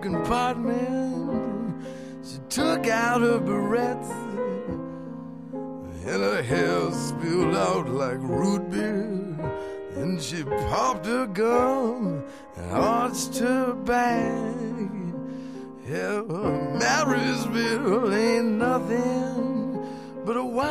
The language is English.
compartment. She took out her barrettes, and her hair spilled out like root beer. And she popped her gum and arched her back. Yeah, Marysville ain't nothing but a